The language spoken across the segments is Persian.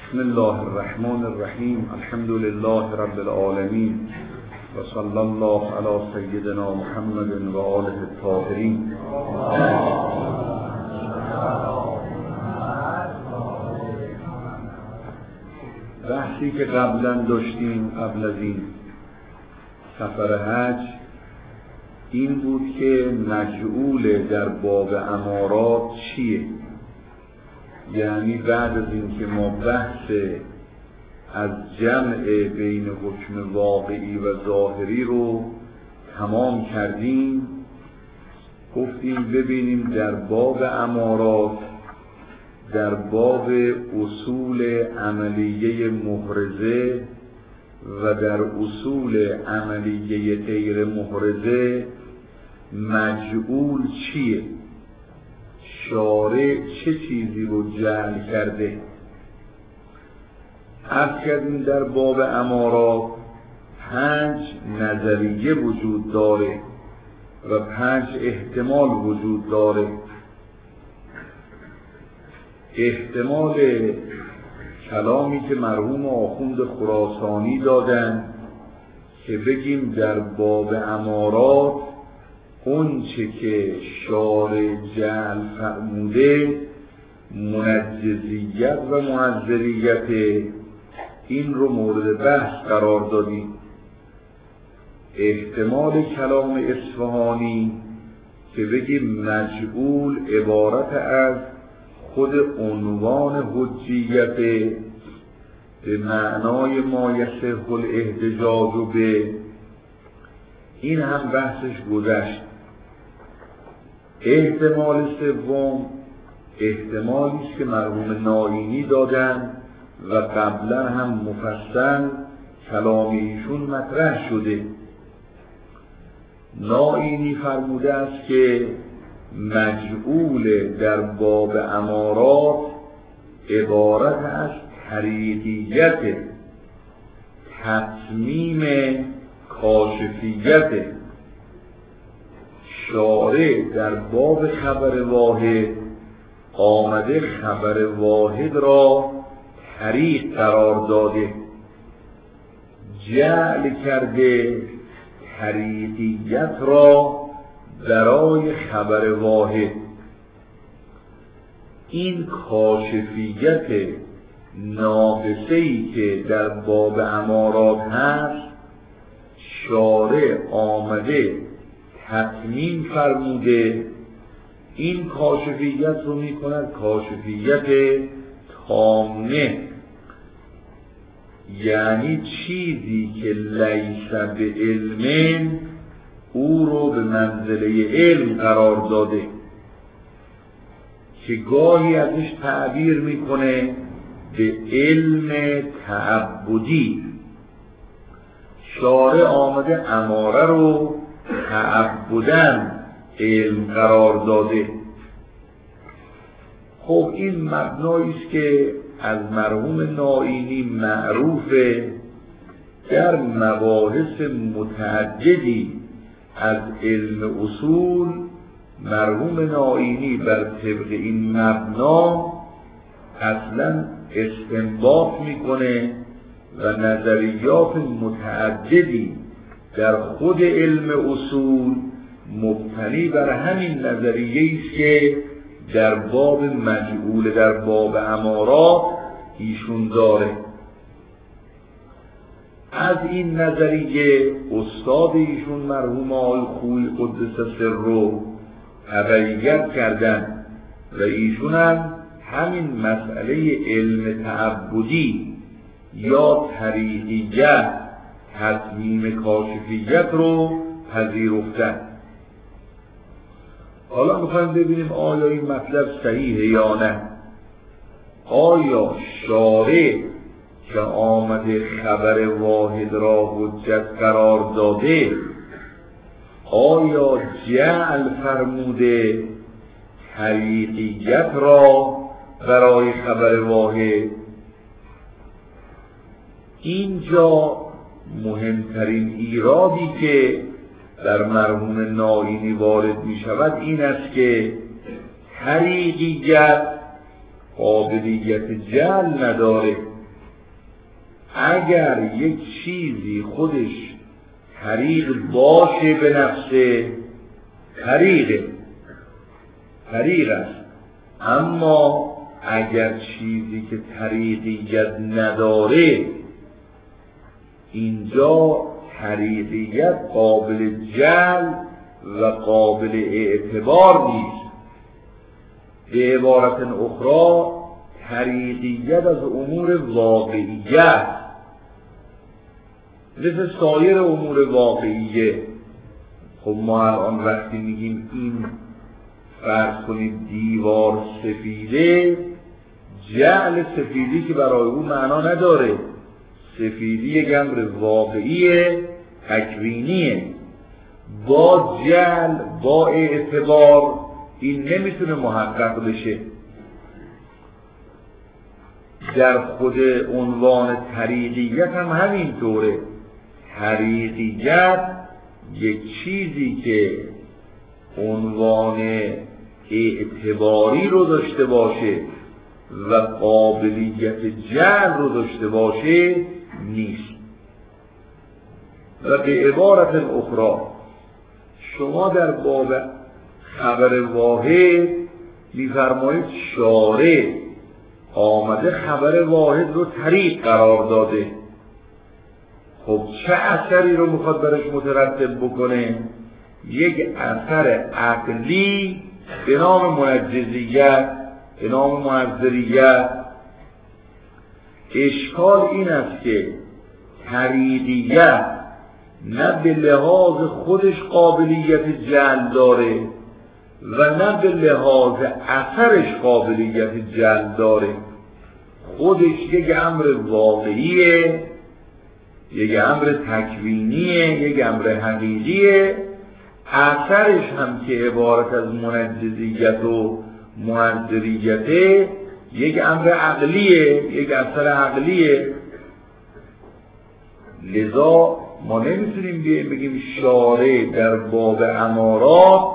بسم الله الرحمن الرحیم. الحمد لله رب العالمین و صلی الله علی سیدنا محمد و آله الطاهرین. بحثی که قبلا داشتیم قبل از این سفر حج این بود که مجعول در باب امارات چیه؟ یعنی بعد از اینکه ما بحث از جمع بین حکم واقعی و ظاهری رو تمام کردیم، گفتیم ببینیم در باب امارات، در باب اصول عملیه محرزه و در اصول عملیه غیر محرزه مجعول چیه؟ شارع چه چیزی رو جعل کرده؟ عرض کردیم در باب امارات 5 نظریه وجود داره و 5 احتمال وجود داره. احتمال کلامی که مرحوم آخوند خراسانی دادن که بگیم در باب امارات اون چه که شارع جعل فرموده منجزیت و معذریت، این رو مورد بحث قرار دادیم. احتمال کلام اصفهانی که بگیم مجعول عبارت از خود عنوان حجیت به معنای ما یصح الاحتجاج به، این هم بحثش گذشت. احتمال سوم احتمالی است که مرحوم نائینی دادن و قبلا هم مفصل کلام ایشون مطرح شده. نائینی فرموده است که مجعول در باب امارات عبارت از طریقیت تتمیم کاشفیت. شارع در باب خبر واحد آمده خبر واحد را طریق قرار داده، جعل کرده طریقیت را برای خبر واحد. این کاشفیت ناقصه‌ای که در باب امارات هست شارع آمده تتمیم فرموده. این کاشفیت رو می کند کاشفیت تامه، یعنی چیزی که لیس به علم او رو به منزله علم قرار داده، که گاهی ازش تعبیر میکنه به علم تعبدی. شارع آمده اماره رو تعبداً علم قرار داده. خب این مبنایی است که از مرحوم نائینی معروفه. در مباحث متعددی از علم اصول مرحوم نائینی بر طبق این مبنا اصلا استنباط میکنه و نظریات متعددی در خود علم اصول مبتنی بر همین نظریه است که در باب مجعول در باب امارات ایشون داره. از این نظریه استاد ایشون مرحوم آقای خویی قدس سره تبعیت کردن و ایشون هم همین مسئله علم تعبدی یا طریقیت تتمیم کاشفیت رو پذیرفتن. حالا میخوایم ببینیم آیا این مطلب صحیحه یا نه. آیا شارع که آمده خبر واحد را حجت قرار داده آیا جعل فرموده طریقیت را برای خبر واحد؟ اینجا مهمترین ایرادی که در مرحوم نائینی وارد می شود این است که طریقیت قابلیت جعل نداره. اگر یک چیزی خودش طریق باشه به نفسه، طریق است، اما اگر چیزی که طریقیت نداره، اینجا طریقیت قابل جعل و قابل اعتبار نیست. به عبارت اخرى طریقیت از امور واقعیت مثل سایر امور واقعیه. خب ما الان وقتی میگیم این فرض کنید دیوار سفیده، جعل سفیدی که برای او معنا نداره، سفیدی یک امر واقعیه، تکوینیه، با جعل با اعتبار این نمیتونه محقق بشه. در خود عنوان طریقیت هم همینطوره. طریقیت یک چیزی که عنوان اعتباری رو داشته باشه و قابلیت جعل رو داشته باشه نیست. و به عبارت اخرى شما در باب خبر واحد می‌فرمایید شارع آمده خبر واحد رو طریق قرار داده. خب چه اثری رو میخواد برش مترتب بکنه؟ یک اثر عقلی به نام منجزیت، به نام منظریت. اشکال این است که طریقیت نه به لحاظ خودش قابلیت جعل داره و نه به لحاظ اثرش قابلیت جعل داره. خودش یک امر واقعیه، یک امر تکوینیه، یک امر حقیقیه. اثرش هم که عبارت از منجزیت و منظریته یک امر عقلیه، یک اثر عقلیه. لذا ما نمیتونیم بگیم شارع در باب امارات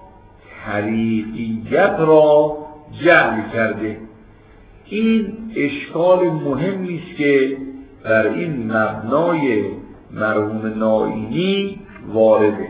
طریقیت را جعل کرده. این اشکال مهمی است که در این مبنای مرحوم نائینی وارده.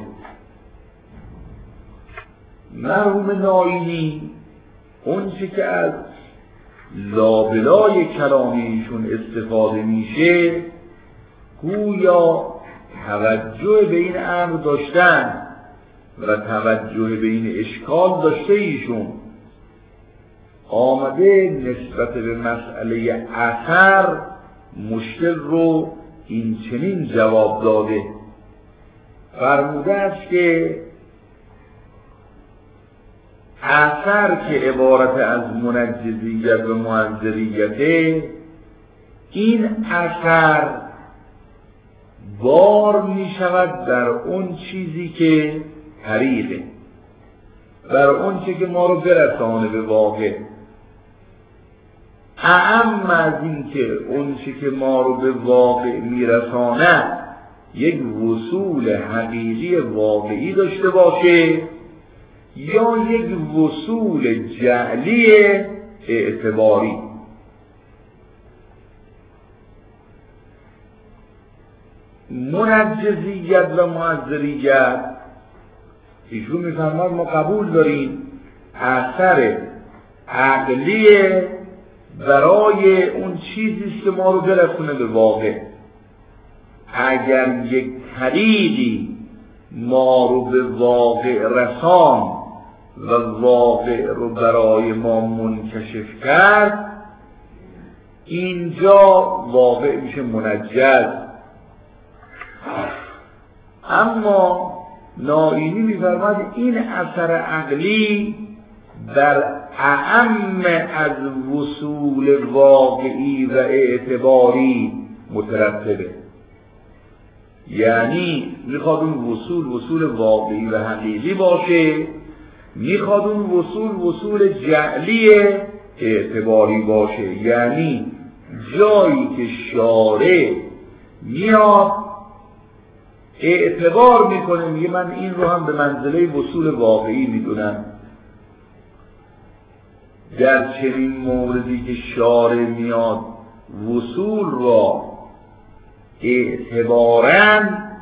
مرحوم نائینی اون چه که از لابلای کلامیشون استفاده میشه گویا توجه به این امر داشتن و توجه به این اشکال داشته ایشون. آمده نسبت به مسئله اثر مشکل رو این چنین جواب داده. فرموده است که اثر که عبارت از منجزیت و منظریته، این اثر بار می شود در اون چیزی که طریقه، بر اون چیزی که ما رو برسانه به واقع. اعم از این که اون چیزی که ما رو به واقع میرسانه یک وصول حقیقی واقعی داشته باشه یا یک وصول جعلی اعتباری. منجزیت و منظریت ایشون میفرماد ما قبول داریم اثر عقلی برای اون چیزی که ما رو برسونه به واقع. اگر یک طریقی ما رو به واقع رسان و واقع رو برای ما منکشف کرد، اینجا واقع میشه منجز. اما نائینی می‌فرماید این اثر عقلی در اعم از وصول واقعی و اعتباری مترتبه. یعنی میخواد اون وصول واقعی و حقیقی باشه، میخواد اون وصول جعلی اعتباری باشه. یعنی جایی که شارع میاد اعتبار میکنه، میگه من این رو هم به منزله وصول واقعی میدونم. در چنین موردی که شارع میاد وصول را اعتباراً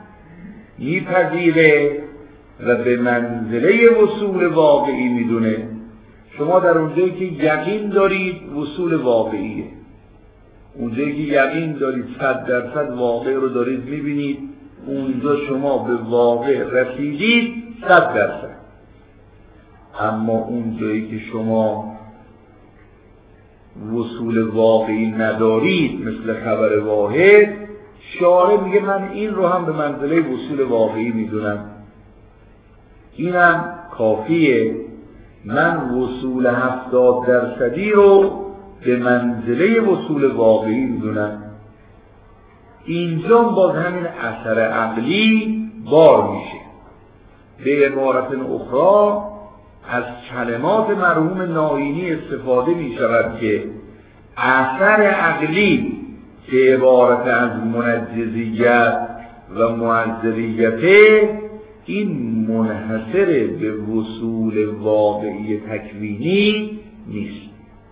میپذیره و به منزله وصول واقعی میدونه. شما در اونجایی که یقین دارید وصول واقعیه، اونجایی که یقین دارید 100% واقع رو دارید میبینید، اونجا شما به واقع رسیدید 100%. اما اونجایی که شما وصول واقعی ندارید مثل خبر واحد، شارع میگه من این رو هم به منزله وصول واقعی میدونم، اینم کافیه، من وصول 70% رو به منزله وصول واقعی میدونم. اینجا باز همین اثر عقلی بار میشه. به عبارت اخرى از کلمات مرحوم نائینی استفاده می شود که اثر عقلی که عبارت از منجزیت و معذریت، این منحصر به وصول واقعی تکوینی نیست.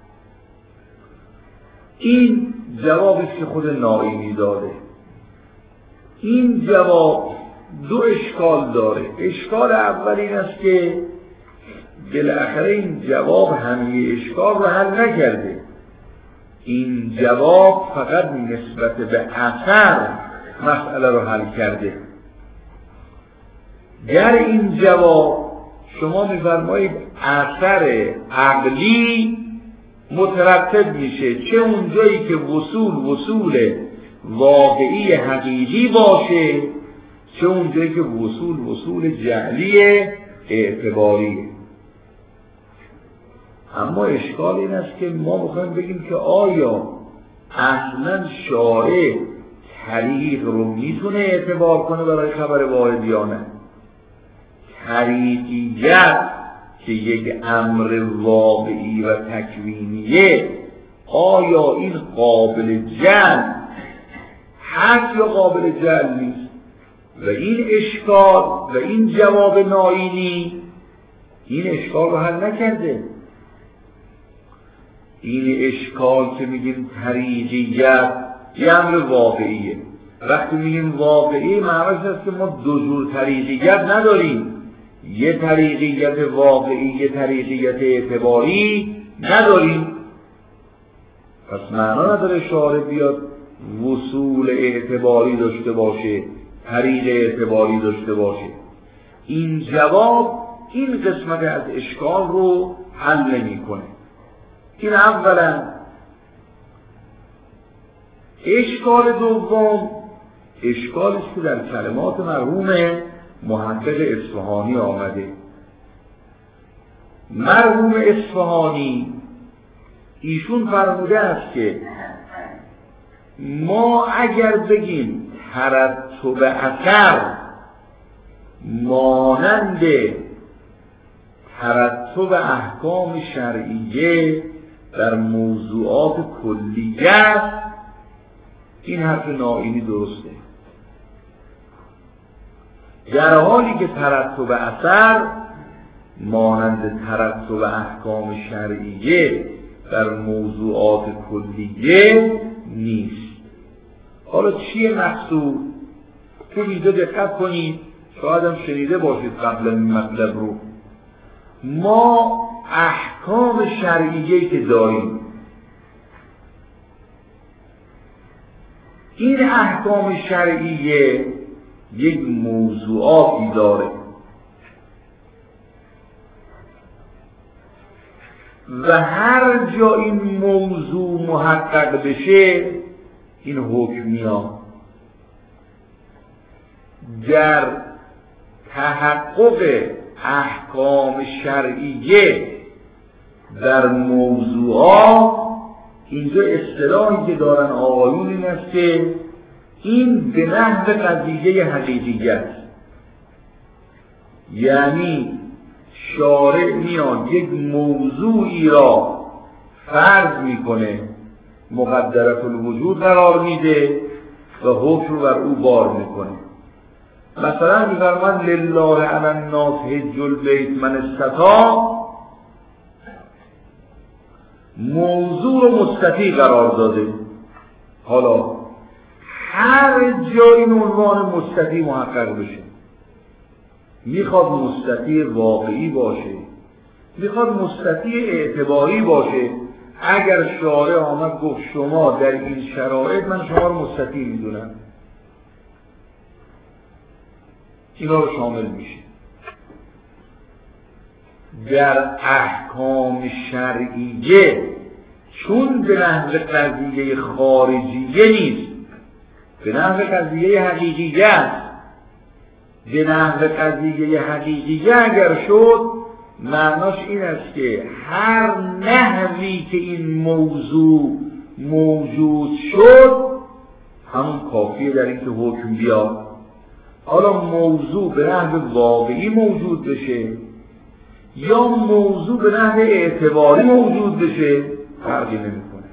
این جوابی که خود نائینی داده. این جواب دو اشکال داره. اشکال اول این است که بالاخره این جواب همه اشکال رو حل نکرده. این جواب فقط نسبت به اثر مسئله رو حل کرده. در این جواب شما می‌فرمایید اثر عقلی مترتب میشه، چه اونجایی که وصول واقعی حقیقی باشه، چه اونجایی که وصول جعلی اعتباریه. اما اشکال این است که ما میخوایم بگیم که آیا اصلا شارع طریق رو میتونه اعتبار کنه برای خبر واحد یا نه؟ طریقیت که یک امر واقعی و تکوینیه، آیا این قابل جعل هست یا قابل جعل نیست؟ و این اشکال و این جواب نائینی این اشکال رو حل نکرده. این اشکال که میگیم طریقیت یه امر واقعیه، وقتی میگیم واقعی معنیش هست که ما دو جور طریقیت نداریم، یه طریقیت واقعی یه طریقیت اعتباری نداریم. پس معنا نداره شارع بیاد وصول اعتباری داشته باشه، طریق اعتباری داشته باشه. این جواب این قسمت از اشکال رو حل نمی‌کنه. این اولا. اشکال دوم اشکالی است که در کلمات مرحوم محقق اصفهانی آمده. مرحوم اصفهانی ایشون فرموده است که ما اگر بگیم ترتب اثر مانند ترتب احکام شرعیه در موضوعات کلیه، این حرف نائینی درسته. در حالی که ترتب اثر مانند ترتب احکام شرعیه در موضوعات کلیه نیست. حالا چیه مقصود؟ تو ویدیو دقت کنید، شاید هم شنیده باشید قبل این مطلب رو. ما احکام شرعیه که داریم، این احکام شرعیه یک موضوعاتی داره و هر جا این موضوع محقق بشه این حکمیات در تحقق احکام شرعیه در موضوعات، اینجا اصطلاحی که دارن آقایون این است که این به نحو قضیه حقیقیت، یعنی شارع میاد یک موضوعی را فرض میکنه، مقدرة الوجود قرار میده و حکم بر او بار میکنه. مثلا میفرمان لله علی الناس حج البیت من استطاع، موضوع رو مستطیع قرار داده. حالا هر جا این عنوان مستطیع محقق بشه، میخواد مستطیع واقعی باشه، میخواد مستطیع اعتباری باشه. اگر شارع آمد گفت شما در این شرایط من شما رو مستطیع میدونم، اینا رو شامل میشه. در احکام شرعیه چون به نحو قضیه خارجیه نیست، به نحو قضیه حقیقیه است. به نحو قضیه حقیقیه اگر شد معناش این است که هر نحوی که این موضوع موجود شد همون کافیه در این که حکم بیاد. حالا موضوع به نحو واقعی موجود بشه یا موضوع به نحو اعتباری موجود بشه فرقی نمیکنه.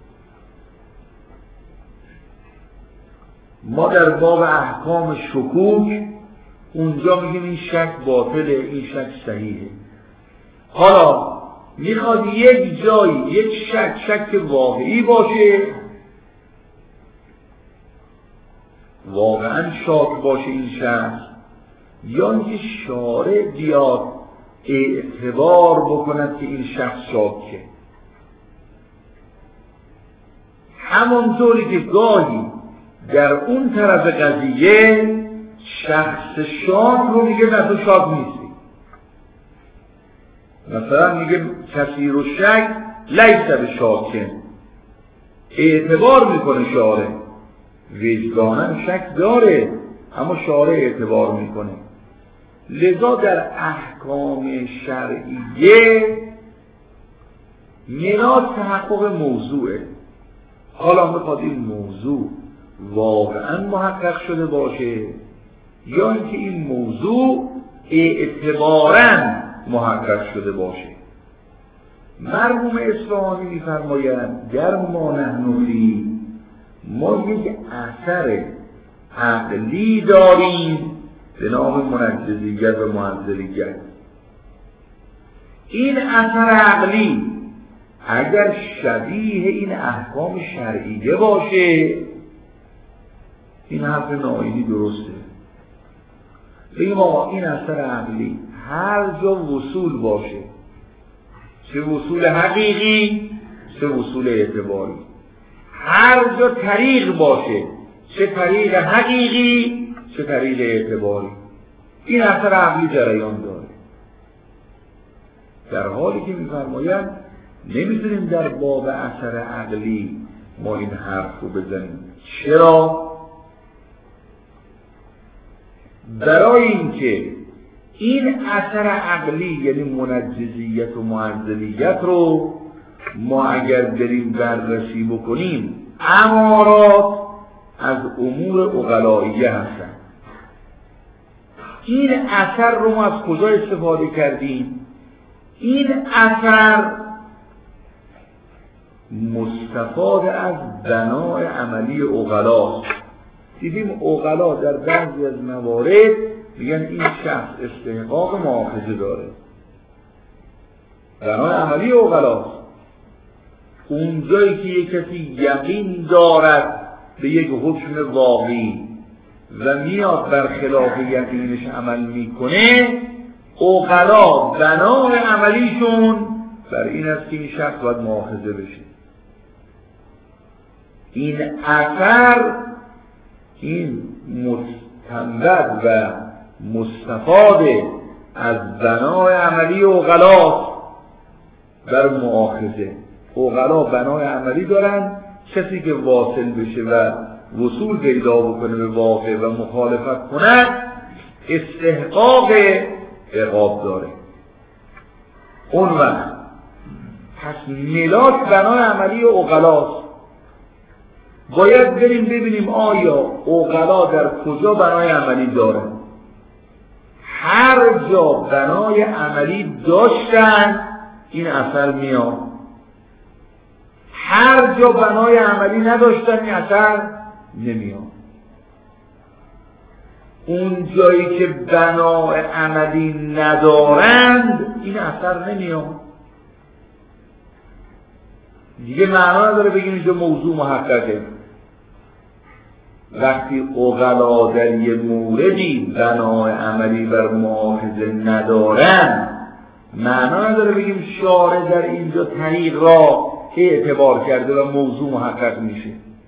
ما در باب احکام شکوک اونجا میگیم این شک باطله، این شک صحیحه. حالا میخواد یک جایی یک شک واقعی باشه، واقعا شاک باشه این شخص، یا اینکه شارع بیاد اعتبار بکند که این شخص شاکه. همانطوری که گاهی در اون طرف قضیه شخص شاک رو میگه نه تو شاک نیستی، مثلا میگه کثیر و شک لیس بشاکن، اعتبار میکنه شارع، وجدانن شک داره اما شارع اعتبار میکنه. لذا در احکام شرعیه میراث تحقق موضوعه. حالا میخواد این موضوع واقعا محقق شده باشه یا اینکه این موضوع اعتباراً محقق شده باشه. مرحوم اصفهانی میفرمایند در ما نحن فی ما یک اثر عقلی داریم به نام منجزیت و معزلیت. این اثر عقلی اگر شبیه این احکام شرعیه باشه این حرف ناینی درسته. بگیم آقا این اثر عقلی هر جا وصول باشه، چه وصول حقیقی چه وصول اعتباری، هر جا طریق باشه، چه طریق حقیقی چه طریق اعتباری، این اثر عقلی جریان داره. در حالی که می‌فرمایند نمی‌تونیم در باب اثر عقلی ما این حرف رو بزنیم. چرا؟ برای اینکه این اثر عقلی یعنی منجزیت و معزلیت رو ما اگر بریم بررسی بکنیم امارات از امور عقلائیه هستن. این اثر رو ما از کجا استفاده کردیم؟ این اثر مستفاد از بنای عملی عقلاست. دیدیم عقلا در بعضی از موارد میگن این شخص استحقاق مؤاخذه داره، بنای عملی عقلاست. اونجایی که یک کسی یقین دارد به یک حکم واقعی و میاد برخلاف یقینش عمل میکنه، عقلا بنای عملیشون بر این است که این شخص باید مؤاخذه بشه. این اثر این مستنبط و مستفاد از بنای عملی عقلاست بر مؤاخذه. عقلا بنای عملی دارن، کسی که واصل بشه و وصول پیدا بکنه به واقع و مخالفت کنه استحقاق عقاب داره. اون وقت پس ملاک بنای عملی عقلاست. باید بریم ببینیم آیا عقلا در کجا بنای عملی دارن. هر جا بنای عملی داشتن این اثر میاد، هر جا بنای عملی نداشتن این اثر نمیاد. اون جایی که بنای عملی ندارند این اثر نمیاد. دیگه معنا نداره بگیم اینجا موضوع محققه. وقتی عقلا در یه موردی بنای عملی بر مؤاخذه ندارن، معنا نداره بگیم شارع در اینجا طریق را اعتبار کرده و موضوع محقق میشه.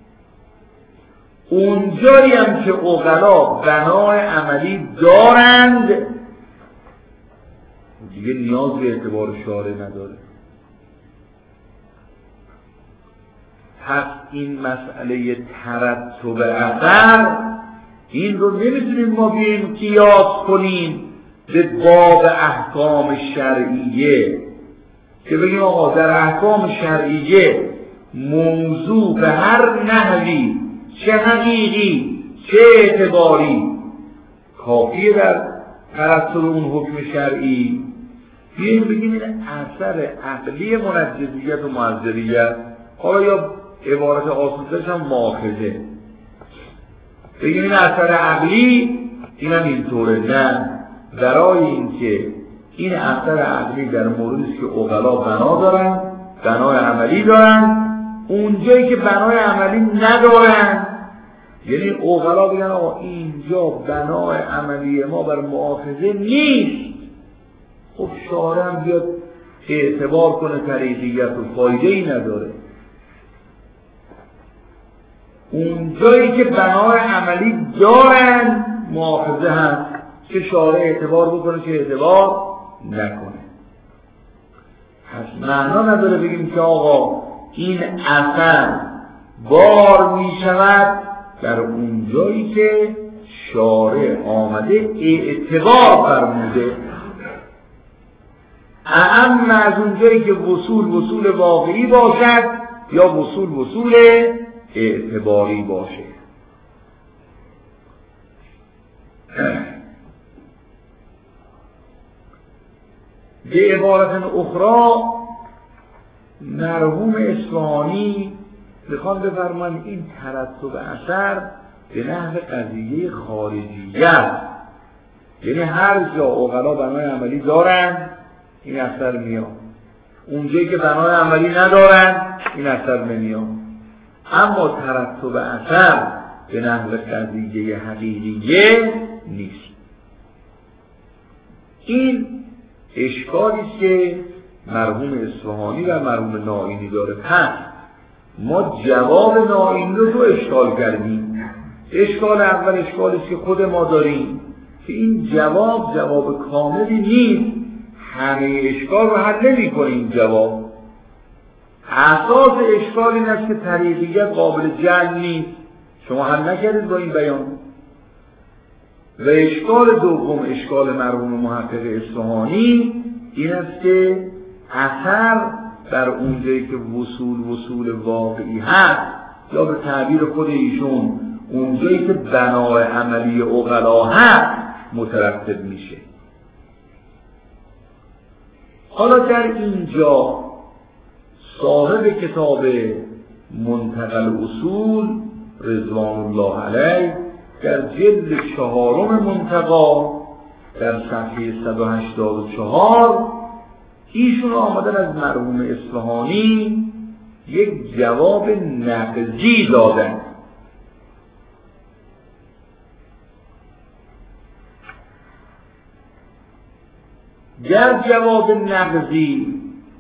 اونجایی هم که عقلا بنای عملی دارند دیگه نیاز به اعتبار شارع نداره. پس این مسئله ترتب اثر، این رو نمیتونیم ما بیاییم قیاس کنیم به باب احکام شرعیه که بگیم آقا در احکام شرعیه موضوع به هر نحوی، چه حقیقی چه اعتباری، کافیه در ترتب اون حکم شرعی. بیاییم بگیم این اثر عقلی منجزیت و معذریت، حالا یا عبارت آسودش هم مؤاخذه، بگیم این اثر عقلی، این هم اینطوره. نه، برای اینکه این اثر عقلی در موردی که عقلا بنا دارن، بنای عملی دارن، اونجایی که بنای عملی ندارن، یعنی عقلا بگن آقا اینجا بنای عملی ما بر مؤاخذه نیست، خب شارع هم بیاد اعتبار کنه طریقیت و فایده ای نداره. اونجایی که بنای عملی دارن مؤاخذه هست که شارع اعتبار بکنه که اعتبار نکنه. پس معنا نداره بگیم که آقا این اثر بار می شود در اونجایی که شارع آمده اعتبار فرموده، اهم از اونجایی که وصول واقعی باشد یا وصول اعتباری باشه. به عبارت اخرى مرحوم اصفهانی میخوان بفرمان این ترتب اثر به نحو قضیه خارجیت، یعنی هر جا عقلا بنای عملی دارن این اثر میاد، اونجایی که بنای عملی ندارن این اثر نمیاد. اما ترتب اثر به نحو قضیه حقیقیه نیست. این اشکالی است که مرحوم اصفهانی و مرحوم نائینی داره. پس ما جواب نائینی رو 2 اشکال کردیم. اشکال اول اشکالی است که خود ما داریم که این جواب کاملی نیست، همه اشکال رو حل نمی‌کنه. این جواب اساس اشکال این است که طریقیت قابل جعل نیست، شما حل نکردید با این بیان. و اشکال دوم، اشکال مرحوم محقق اصفهانی این است که اثر در اونجایی که وصول واقعی هست، یا به تعبیر خود ایشون اونجایی که بنای عملی عقلا هست مترتب میشه. حالا در اینجا صاحب کتاب منتقى الاصول رضوان الله علیه در جلد 4 منتقی در صفحه 184 ایشون آمدن از مرحوم اصفهانی یک جواب نقضی دادن. در جواب نقضی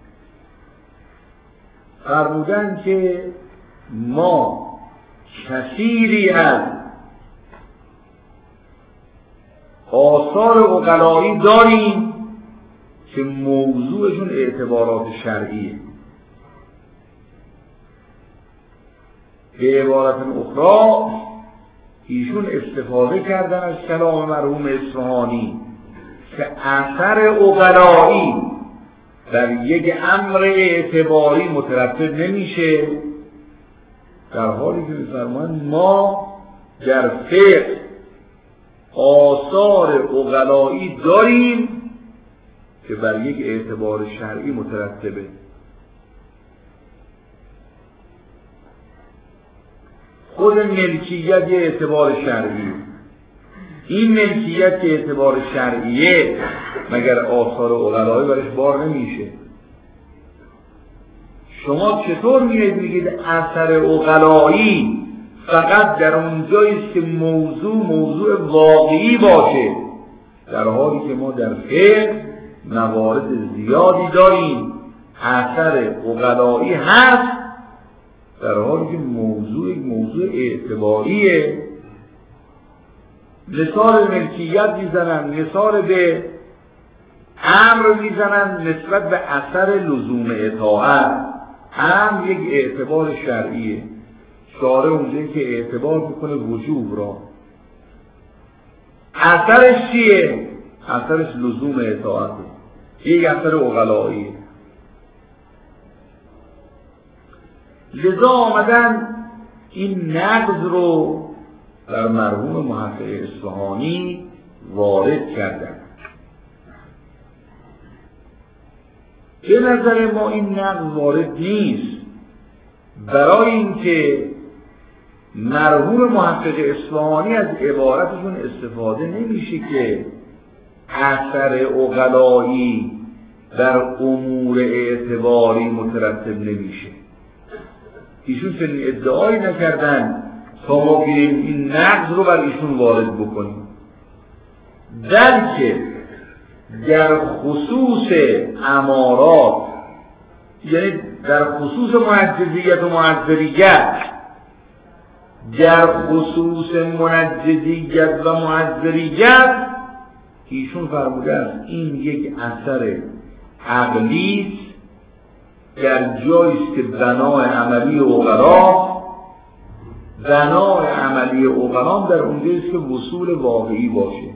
فرمودن که ما کثیری از آثار عقلایی داریم که موضوعشون اعتبارات شرعیه. به عبارت اخرى ایشون استفاده کردن از کلام مرحوم اصفهانی که اثر عقلایی در یک امر اعتباری مترتب نمیشه، در حالی که می‌فرمایند ما در فقه آثار عقلایی داریم که بر یک اعتبار شرعی مترتبه. خود ملکیت یه اعتبار شرعی، این ملکیت که اعتبار شرعیه مگر آثار عقلایی برش بار نمیشه. شما چطور میگید اثر عقلایی فقط در اونجاییست که موضوع واقعی باشه، در حالی که ما در فقه موارد زیادی داریم اثر عقلایی هست، در حالی که موضوع اعتباریه. مثال ملکیت میزنن، مثال به امر میزنن نسبت به اثر لزوم اطاعت. امر یک اعتبار شرعیه، شارع اونجایی که اعتبار میکنه وجوب را، اثرش چیه؟ اثرش لزوم اطاعته، یک اثر عقلاییه. لذا آمدن این نقض رو در مرحوم محقق اصفهانی وارد کردن. به نظر ما این نقض وارد نیست، برای اینکه مرحوم محقق اصفهانی از عبارتشون استفاده نمیشه که اثر عقلایی در امور اعتباری مترتب نمیشه. ایشون چنین ادعایی نکردن تا ما بیاییم این نقض رو بر ایشون وارد بکنیم، بلکه در خصوص امارات، یعنی در خصوص منجزیت و معذریت، در خصوص منجزیت و معذریت ایشون فرموده است این یک اثر عقلی است در جاییست که بنای عملی عقلا، بنای عملی عقلا در اونجاییست که وصول واقعی باشه.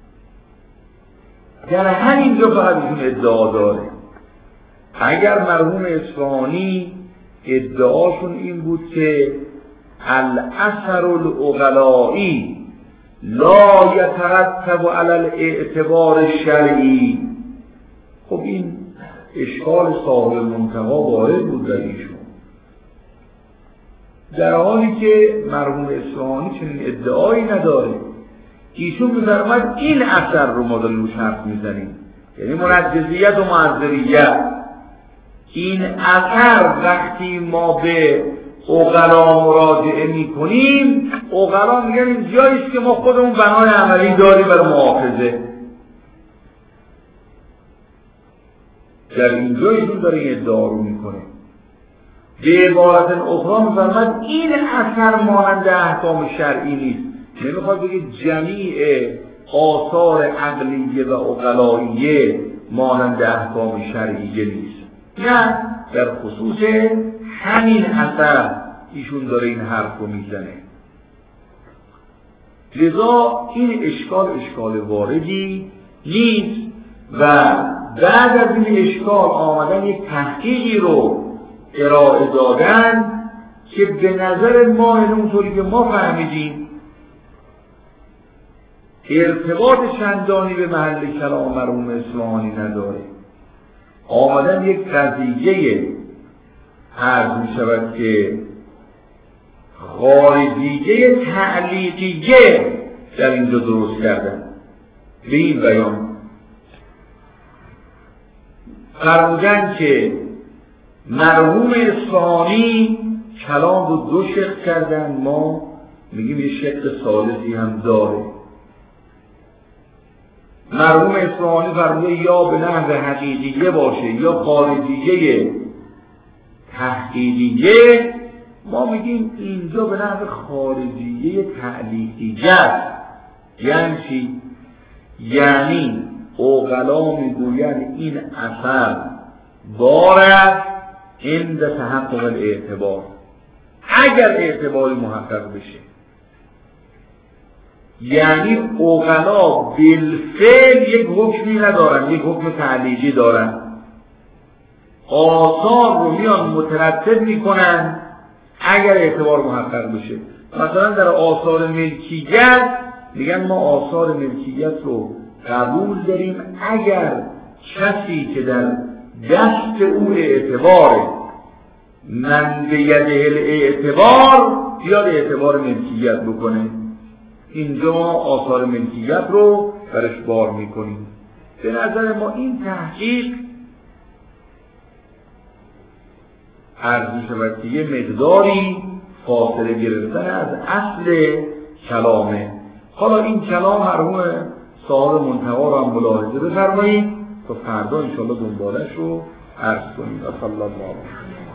در همینجا فقط ایشون ادعا داره. اگر مرحوم اصفهانی ادعاشون این بود که الاثر العقلایی لا یترتب علی الاعتبار الشرعی، خب این اشکال صاحب المنتقی وارد بود در ایشون، در حالی که مرحوم اصفهانی چنین ادعایی نداره. ایشون می‌فرماید این اثر رو ما داریم روش حرف میزنیم، یعنی منجزیت و معذریت. این اثر وقتی ما به عقلا مراجعه میکنیم، عقلا میگن این جاییست که ما خودمون بنای عملی داریم برای محافظه. در اینجا ایشون داره این ادعا رو میکنه. به عبارت اخرى میفرماید این اثر مانند احکام شرعی نیست. نمیخواد بگه جمیع آثار عقلیه و عقلاییه مانند احکام شرعیه نیست، نه، در خصوص همین اثر ایشون داره این حرف رو میزنه. لذا این اشکال واردی نیست و بعد از این اشکال آمدن یک تحقیقی رو ارائه دادن که به نظر ما اونطوری که ما فهمیدیم ارتباط چندانی به محل کلام مرحوم اصفهانی نداره. آمدن یک قضیه عرض می شود که خارجیه تعلیقیه در اینجا درست کردن. به این بیان فرمودن که مرحوم اصفهانی کلام رو دو شق کردن، ما میگیم یه شق ثالثی هم داره. مرحوم اصفهانی فرموده یا به نحو حقیقیه باشه یا خارجیه تحقیقیه، ما میگیم اینجا به نحو خارجیه تعلیقیه است. یعنی چی؟ یعنی عقلا میگویند این اثر بارد عند تحقق الاعتبار، اگر اعتباری محقق بشه. یعنی عقلا بالفعل یک حکمی ندارن، یک حکم تعلیقی دارن، آثار رو میان مترتب میکنن اگر اعتبار محقق بشه. مثلا در آثار ملکیت میگن ما آثار ملکیت رو قبول داریم اگر کسی که در دست او اعتباره، من به یده الاعتبار بیاد اعتبار ملکیت بکنه. اینجا ما آثار ملکیت رو برش بار میکنیم. به نظر ما این تحقیق عرض می‌شود که یه مقداری فاصله گرفتن از اصل کلامه. حالا این کلام مرحوم صاحب منتقا رو هم ملاحظه بفرمایید تا فردا انشاءالله دنبالش رو عرض کنید. صلی الله علیه و